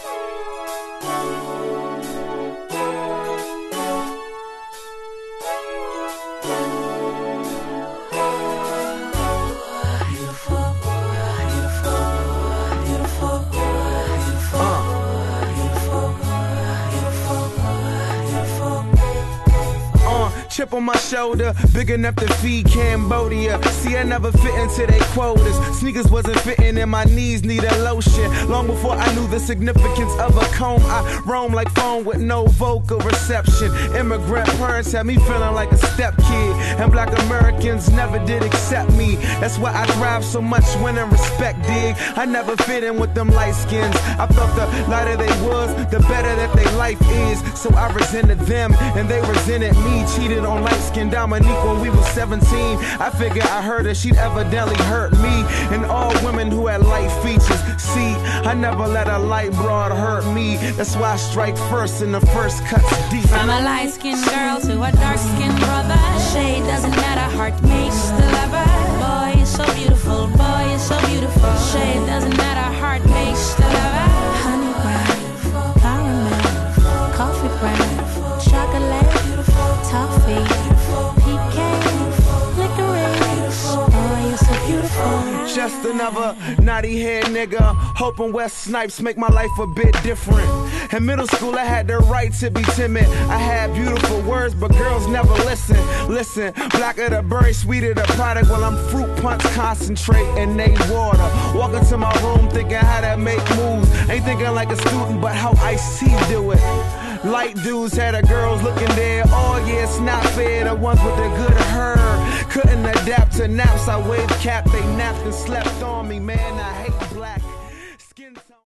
Chip on my shoulder, big enough to feed Cambodia. See, I never fit into their quotas. Sneakers wasn't fitting and my knees needed lotion. Long before I knew the significance of a comb, I roam like phone with no vocal reception. Immigrant parents had me feeling like a step kid, and black Americans never did accept me. That's why I thrive so much when in respect, dig. I never fit in with them light skins. I felt the lighter they was, the better that their life is. So I resented them and they resented me. Cheated on light-skinned Dominique when we was 17. I figured I heard her, she'd evidently hurt me. And all women who had light features. See, I never let a light broad hurt me. That's why I strike first and the first cut's deep. From a light-skinned girl to a dark-skinned brother, shade doesn't matter, heart makes the lover. Boy, you're so beautiful, boy, you're so beautiful. Shade doesn't matter, heart makes the lover. Honey brown, caramel, coffee brown, chocolate, toffee, pecan, licorice. Boy, you're so beautiful. Just another naughty head nigga, hoping West Snipes make my life a bit different. In middle school I had the right to be timid. I had beautiful words but girls never listen. Listen, blacker the berry, sweeter the product. While I'm fruit punch concentrate and they water. Walk into my room thinking how to make moves. Ain't thinking like a student but how Ice-T do it. Light dudes had the girls looking there. Oh yeah, it's not fair. The ones with the good hair couldn't adapt to naps. I waved cap, they napped and slept on me. Man, I hate black skin tone.